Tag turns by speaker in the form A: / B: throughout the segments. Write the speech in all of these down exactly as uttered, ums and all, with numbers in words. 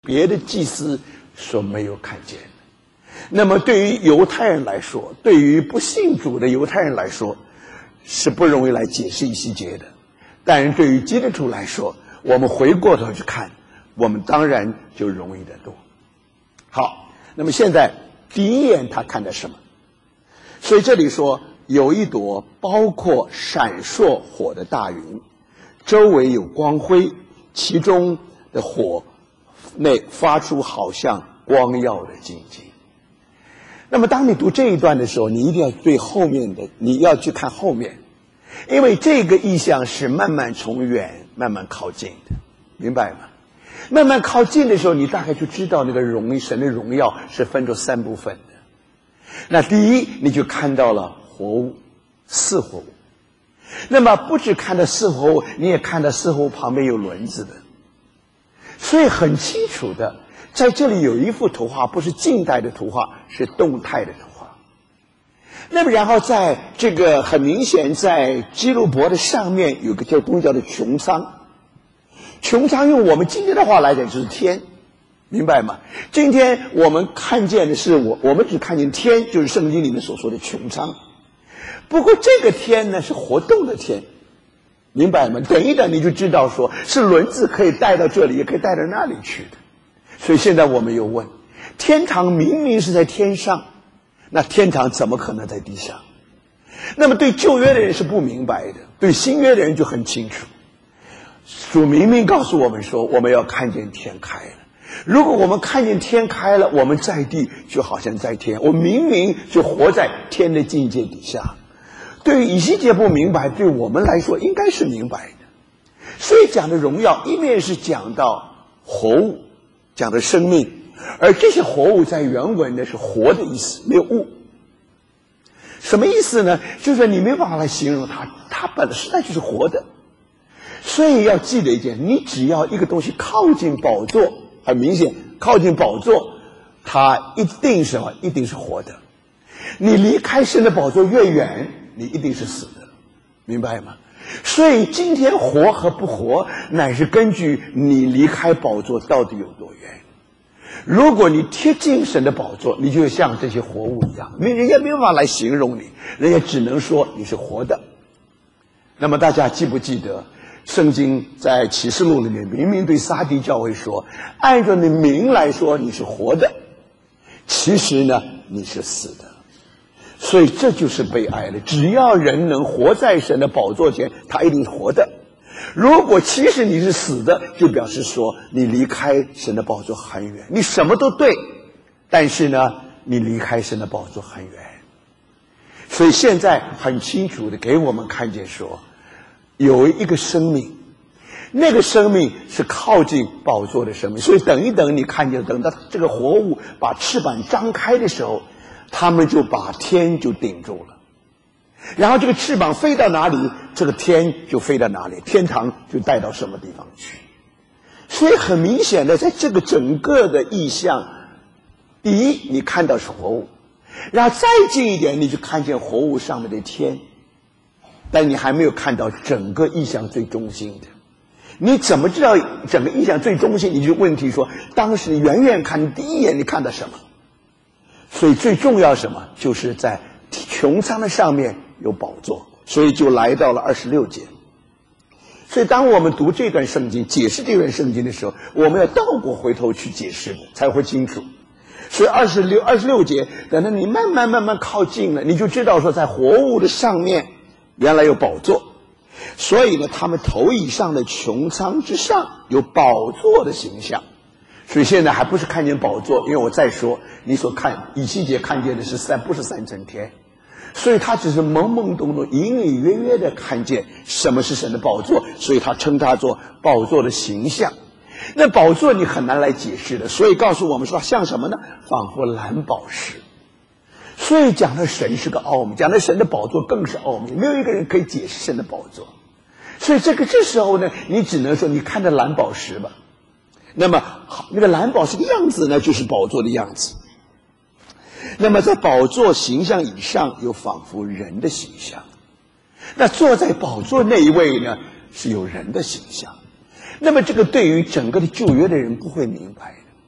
A: 别的祭司所没有看见的。那么对于犹太人来说，对于不信主的犹太人来说，是不容易来解释以西结的。但是对于基督徒来说，我们回过头去看，我们当然就容易得多。好，那么现在第一眼他看的什么？所以这里说有一朵包括闪烁火的大云，周围有光辉，其中的火内发出好像光耀的晶晶。那么当你读这一段的时候，你一定要对后面的，你要去看后面，因为这个意象是慢慢从远慢慢靠近的，明白吗？慢慢靠近的时候，你大概就知道那个荣神的荣耀是分作三部分的。那第一，你就看到了活物，四活物。那么不只看到四活物，你也看到四活物旁边有轮子的。所以很清楚的，在这里有一幅图画，不是静态的图画，是动态的图画。那么然后在这个很明显，在基路伯的上面有个叫东西叫做穹苍。穹苍用我们今天的话来讲就是天，明白吗？今天我们看见的是我我们只看见天，就是圣经里面所说的穹苍。不过这个天呢是活动的天，明白吗？等一等你就知道说是轮子可以带到这里，也可以带到那里去的。所以现在我们又问，天堂明明是在天上，那天堂怎么可能在地上？那么对旧约的人是不明白的，对新约的人就很清楚。主明明告诉我们说，我们要看见天开了。如果我们看见天开了，我们在地就好像在天，我明明就活在天的境界底下。对于以西结不明白，对我们来说应该是明白的。所以讲的荣耀，一面是讲到活物，讲的生命，而这些活物在原文呢是活的意思，没有物。什么意思呢？就是说你没办法来形容它，它本来实在就是活的。所以要记得一件，你只要一个东西靠近宝座，很明显靠近宝座，它一定什么？一定是活的。你离开神的宝座越远，你一定是死的，明白吗？所以今天活和不活，乃是根据你离开宝座到底有多远。如果你贴近神的宝座，你就像这些活物一样，人家没办法来形容你，人家只能说你是活的。那么大家记不记得圣经在启示录里面明明对撒狄教会说，按照你名来说你是活的，其实呢你是死的。所以这就是悲哀的，只要人能活在神的宝座前，他一定是活的。如果其实你是死的，就表示说你离开神的宝座很远，你什么都对，但是呢你离开神的宝座很远。所以现在很清楚的给我们看见说，有一个生命，那个生命是靠近宝座的生命。所以等一等你看见，等到这个活物把翅膀张开的时候，他们就把天就顶住了，然后这个翅膀飞到哪里，这个天就飞到哪里，天堂就带到什么地方去。所以很明显的，在这个整个的意象，第一你看到是活物，然后再近一点你就看见活物上面的天，但你还没有看到整个意象最中心的。你怎么知道整个意象最中心？你就问题说，当时远远看第一眼你看到什么？所以最重要什么？就是在穹苍的上面有宝座，所以就来到了二十六节。所以当我们读这段圣经，解释这段圣经的时候，我们要倒过回头去解释的，才会清楚。所以二十六二十六节，等到你慢慢慢慢靠近了，你就知道说，在活物的上面原来有宝座。所以呢，他们头以上的穹苍之上有宝座的形象。所以现在还不是看见宝座，因为我再说，你所看以西结看见的是三，不是三层天，所以他只是懵懵懂懂、隐隐约约的看见什么是神的宝座，所以他称它做宝座的形象。那宝座你很难来解释的，所以告诉我们说像什么呢？仿佛蓝宝石。所以讲的神是个奥秘，讲的神的宝座更是奥秘，没有一个人可以解释神的宝座。所以这个这时候呢，你只能说你看着蓝宝石吧。那么那个蓝宝石的样子呢，就是宝座的样子。那么在宝座形象以上有仿佛人的形象，那坐在宝座那一位呢是有人的形象。那么这个对于整个的旧约的人不会明白的，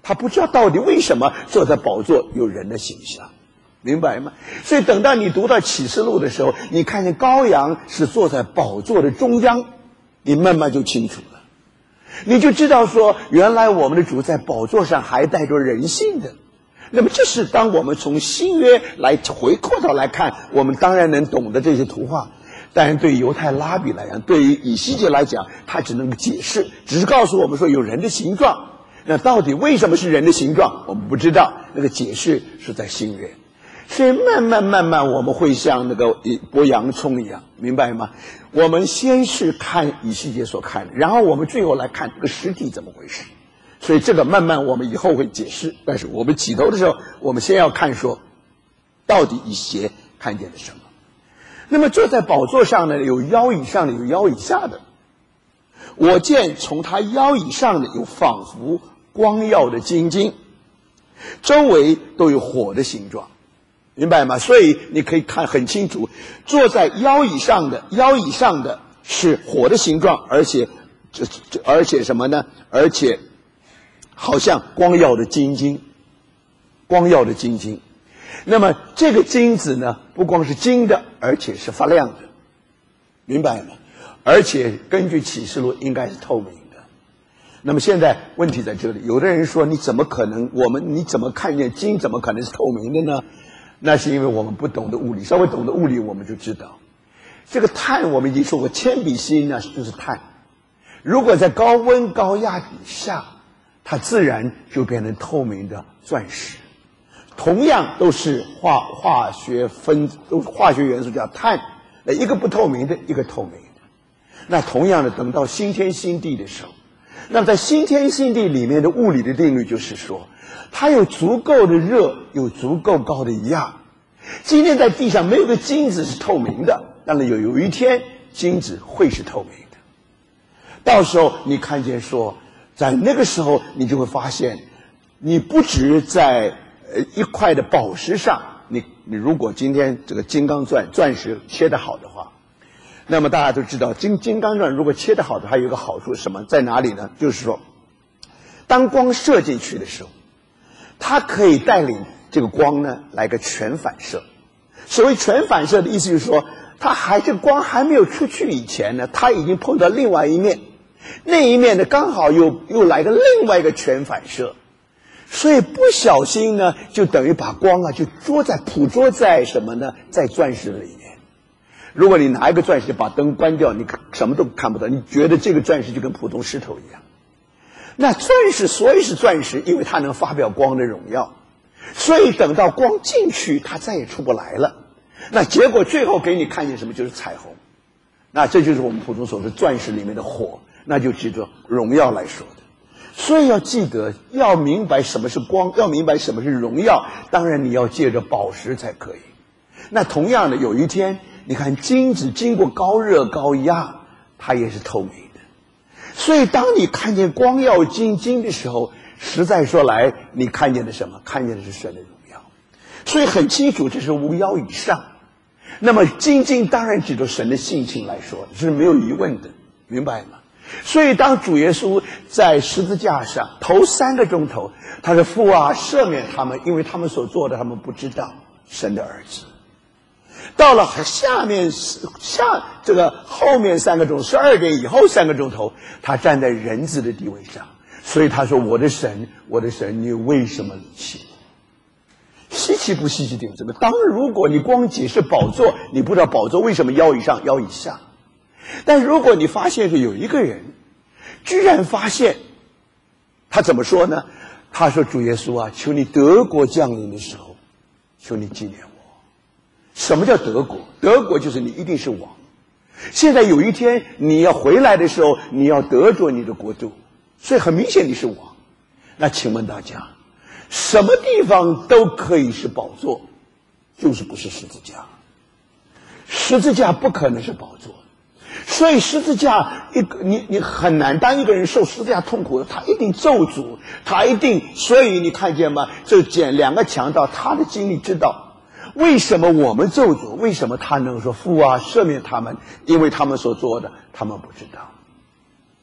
A: 他不知道到底为什么坐在宝座有人的形象，明白吗？所以等到你读到启示录的时候，你看见羔羊是坐在宝座的中央，你慢慢就清楚了，你就知道说，原来我们的主在宝座上还带着人性的。那么这是当我们从新约来回过头来看，我们当然能懂得这些图画，但是对犹太拉比来讲，对于以西结来讲，他只能解释，只是告诉我们说有人的形状。那到底为什么是人的形状，我们不知道，那个解释是在新约。所以慢慢慢慢我们会像那个剥洋葱一样，明白吗？我们先是看以西结所看的，然后我们最后来看这个实体怎么回事。所以这个慢慢我们以后会解释，但是我们起头的时候，我们先要看说到底以西结看见了什么。那么坐在宝座上呢，有腰以上的，有腰以下的。我见从他腰以上的有仿佛光耀的金晶，周围都有火的形状，明白吗？所以你可以看很清楚，坐在腰以上的，腰以上的是火的形状，而且这这而且什么呢？而且好像光耀的金晶，光耀的金晶。那么这个金子呢，不光是金的，而且是发亮的，明白吗？而且根据启示录应该是透明的。那么现在问题在这里，有的人说你怎么可能，我们你怎么看见金怎么可能是透明的呢？那是因为我们不懂得物理，稍微懂得物理我们就知道，这个碳我们已经说过，铅笔芯呢就是碳，如果在高温高压底下，它自然就变成透明的钻石。同样都是化化学分，都是化学元素叫碳，那一个不透明的，一个透明的。那同样的，等到新天新地的时候，那么在新天新地里面的物理的定律就是说，它有足够的热，有足够高的压。今天在地上没有个金子是透明的，但是有有一天金子会是透明的。到时候你看见说，在那个时候你就会发现，你不止在呃一块的宝石上，你你如果今天这个金刚钻钻石切得好的话，那么大家都知道金金刚钻如果切得好的，还有一个好处是什么？在哪里呢？就是说，当光射进去的时候，它可以带领这个光呢来个全反射。所谓全反射的意思就是说，它还这光还没有出去以前呢，它已经碰到另外一面，那一面呢刚好又又来个另外一个全反射，所以不小心呢就等于把光啊就捉在捕捉在什么呢？在钻石里面。如果你拿一个钻石把灯关掉，你什么都看不到，你觉得这个钻石就跟普通石头一样。那钻石所以是钻石，因为它能发表光的荣耀，所以等到光进去它再也出不来了。那结果最后给你看见什么？就是彩虹。那这就是我们普通所说钻石里面的火，那就记住荣耀来说的。所以要记得，要明白什么是光，要明白什么是荣耀，当然你要借着宝石才可以。那同样的，有一天你看金子经过高热高压，它也是透明的。所以当你看见光耀金晶的时候，实在说来，你看见的什么？看见的是神的荣耀。所以很清楚，这是无腰以上。那么金晶当然指着神的性情来说，是没有疑问的，明白吗？所以当主耶稣在十字架上头三个钟头，他说父啊，赦免他们，因为他们所做的他们不知道，神的儿子。到了下面下这个后面三个钟，十二点以后三个钟头，他站在人子的地位上，所以他说我的神，我的神，你为什么离弃我？稀奇不稀奇点这个？当然，如果你光解释宝座，你不知道宝座为什么腰以上腰以下。但如果你发现是有一个人居然发现，他怎么说呢？他说主耶稣啊，求你德国降临的时候，求你纪念我。什么叫德国？德国就是你一定是王。现在有一天你要回来的时候，你要得着你的国度，所以很明显你是王。那请问大家，什么地方都可以是宝座，就是不是十字架。十字架不可能是宝座，所以十字架一个你你很难，当一个人受十字架痛苦，他一定咒诅，他一定，所以你看见吗？这讲两个强盗，他的经历知道为什么我们咒诅，为什么他能说父啊赦免他们，因为他们所做的他们不知道。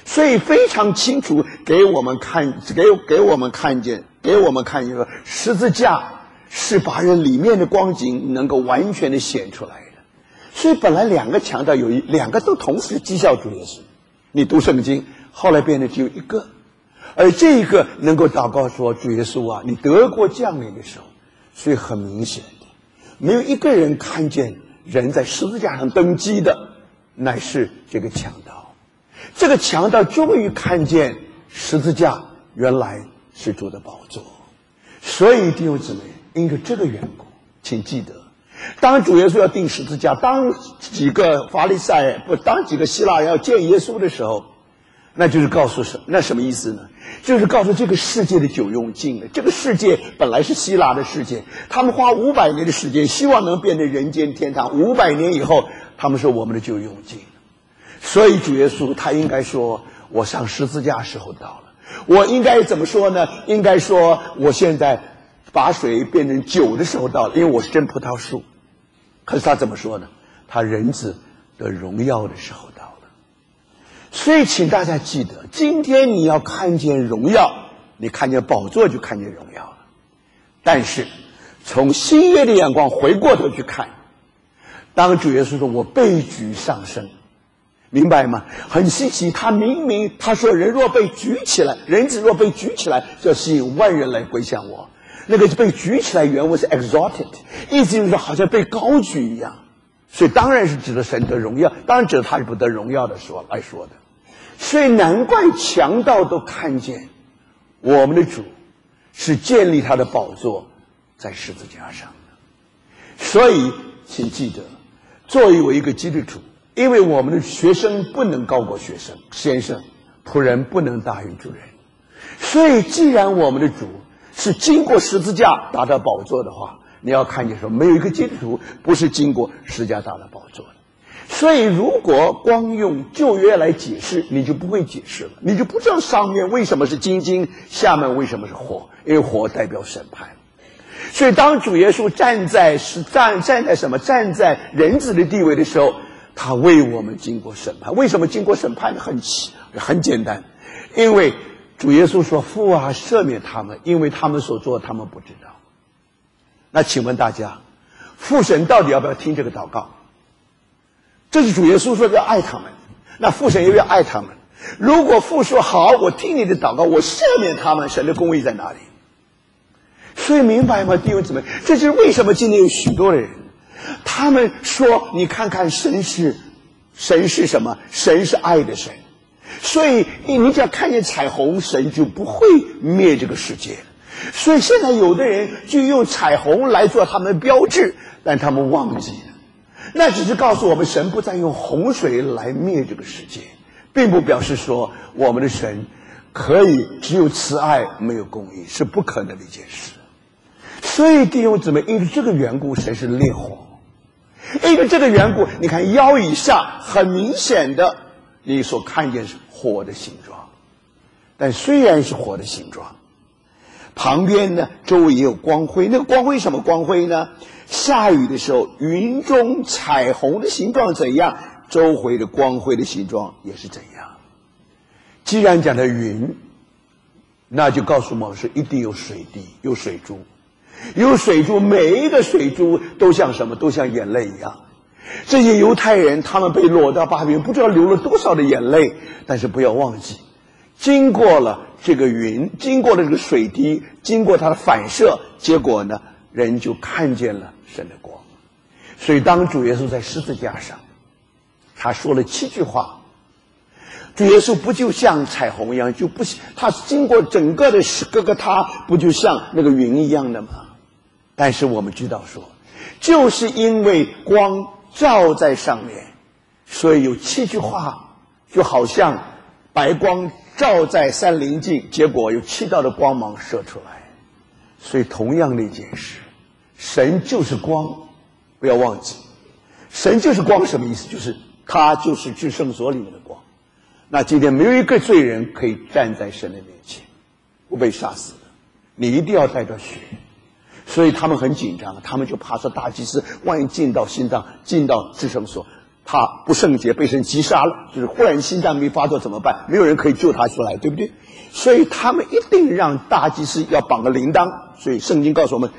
A: 所以非常清楚给我们看，给给我们看见，给我们看一个十字架是把人里面的光景能够完全的显出来的。所以本来两个强调有一两个都同时讥笑主耶稣，你读圣经，后来变得只有一个，而这一个能够祷告说主耶稣啊，你得国降临的时候，所以很明显的，没有一个人看见人在十字架上登基的，乃是这个强盗。这个强盗终于看见十字架原来是主的宝座。所以弟兄姊妹，因着这个缘故，请记得，当主耶稣要钉十字架，当几个法利赛不当几个希腊人要见耶稣的时候，那就是告诉什那什么意思呢？就是告诉这个世界的久用尽了。这个世界本来是希腊的世界，他们花五百年的时间希望能变成人间天堂，五百年以后他们说我们的久用尽了。所以主耶稣他应该说，我上十字架时候到了。我应该怎么说呢？应该说我现在把水变成酒的时候到了，因为我是真葡萄树。可是他怎么说呢？他人子的荣耀的时候到了。所以请大家记得，今天你要看见荣耀，你看见宝座就看见荣耀了。但是从新约的眼光回过头去看，当主耶稣说我被举上升，明白吗？很稀奇，他明明他说人若被举起来，人子若被举起来，就要吸引万人来归向我。那个被举起来原文是 exalted， 意思就是好像被高举一样。所以当然是指的神得荣耀，当然指的他是不得荣耀的说来说的。所以难怪强盗都看见我们的主是建立他的宝座在十字架上的。所以请记得，作为我一个基督徒，因为我们的学生不能高过学生，先生，仆人不能大于主人。所以既然我们的主是经过十字架达到宝座的话，你要看见说没有一个基督徒不是经过十字架达到宝座的。所以如果光用旧约来解释，你就不会解释了，你就不知道上面为什么是金金，下面为什么是火，因为火代表审判。所以当主耶稣站在是站站在什么站在人子的地位的时候，他为我们经过审判。为什么经过审判？很很简单，因为主耶稣说父啊，赦免他们，因为他们所做他们不知道。那请问大家，父神到底要不要听这个祷告？这是主耶稣说要爱他们，那父神也要爱他们。如果父说好，我听你的祷告，我赦免他们，神的公义在哪里？所以明白吗，弟兄姊妹？这就是为什么今天有许多的人，他们说你看看神是神是什么？神是爱的神。所以你只要看见彩虹，神就不会灭这个世界。所以现在有的人就用彩虹来做他们的标志，但他们忘记了，那只是告诉我们神不再用洪水来灭这个世界，并不表示说我们的神可以只有慈爱没有公义，是不可能的一件事。所以弟兄姊妹，因为这个缘故，神是烈火。因为这个缘故，你看腰以下很明显的你所看见是火的形状，但虽然是火的形状，旁边呢周围也有光辉。那个光辉什么光辉呢？下雨的时候，云中彩虹的形状怎样，周围的光辉的形状也是怎样。既然讲的云，那就告诉我们是一定有水滴，有水珠，有水珠，每一个水珠都像什么？都像眼泪一样。这些犹太人他们被掳到巴比伦，不知道流了多少的眼泪，但是不要忘记，经过了这个云，经过了这个水滴，经过它的反射，结果呢，人就看见了神的光。所以当主耶稣在十字架上，他说了七句话，主耶稣不就像彩虹一样，就不他经过整个的各个他不就像那个云一样的吗？但是我们知道说，就是因为光照在上面，所以有七句话，就好像白光照在山林镜，结果有七道的光芒射出来。所以同样的一件事，神就是光，不要忘记，神就是光什么意思？就是他就是至圣所里面的光。那今天没有一个罪人可以站在神的面前不被杀死的，你一定要带着血。所以他们很紧张，他们就怕说大祭司万一进到心脏，进到至圣所， 他不圣洁被神击杀了，就是忽然心脏病发作怎么办？没有人可以救他出来，对不对？所以他们一定让大祭司要绑个铃铛。所以圣经告诉我们，